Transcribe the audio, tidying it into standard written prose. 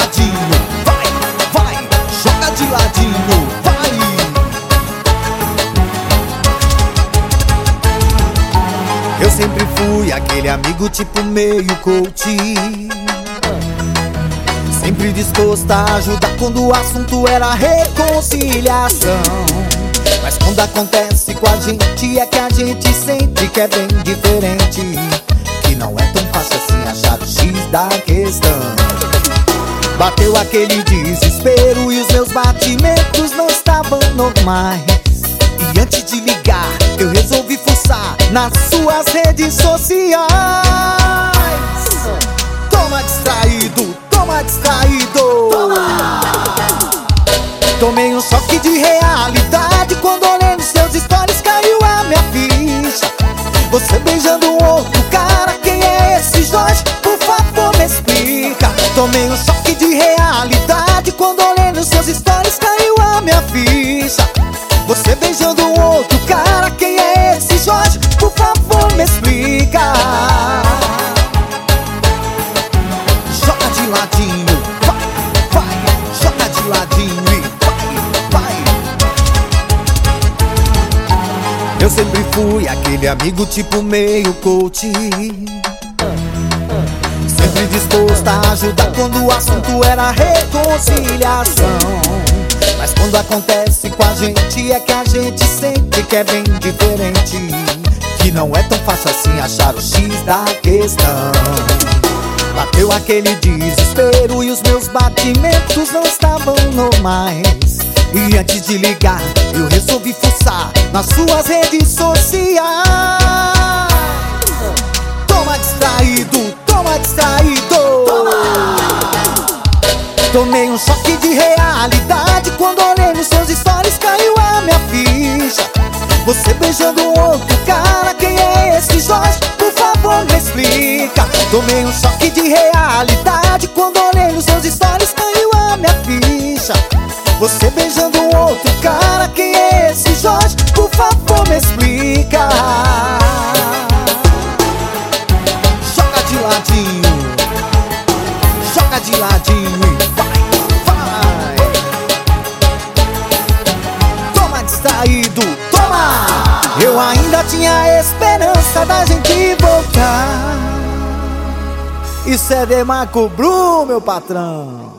ladinho, vai, joga de ladinho, vai. Eu sempre fui aquele amigo tipo meio coach, sempre disposto a ajudar quando o assunto era reconciliação. Mas quando acontece com a gente é que a gente sente que é bem diferente, que não é tão fácil assim achar o X da questão. Bateu aquele desespero e os meus batimentos não estavam normais. E antes de ligar, eu resolvi fuçar nas suas redes sociais. Toma distraído, toma distraído, toma. Tomei um choque de realidade quando olhei nos seus stories, caiu a minha ficha. Você beijando um outro cara, quem é esse Jorge? Por favor me explica. Tomei um choque de realidade quando olhei nos seus stories, caiu a minha ficha. Você beijando um outro cara, quem é esse Jorge? Por favor me explica. Joga de ladinho, vai, joga de ladinho e vai. Eu sempre fui aquele amigo tipo meio coach, sempre disposto a ajudar quando o assunto era reconciliação. Mas quando acontece com a gente é que a gente sente que é bem diferente, que não é tão fácil assim achar o X da questão. Bateu aquele desespero e os meus batimentos não estavam normais. E antes de ligar, eu resolvi fuçar nas suas redes sociais. Toma distraído, toma distraído, toma. Tomei um choque de realidade quando olhei nos seus stories, caiu a minha ficha. Você beijando um outro cara, quem é esse Jorge? Por favor me explica. Tomei um choque de realidade quando olhei nos seus stories, caiu a minha ficha. Você beijando um outro cara, quem é esse Jorge? Por favor me explica. Joga de ladinho, joga de ladinho e vai. Toma distraído, toma. Eu ainda tinha esperança da gente voltar. Isso é Demarco Bru, meu patrão.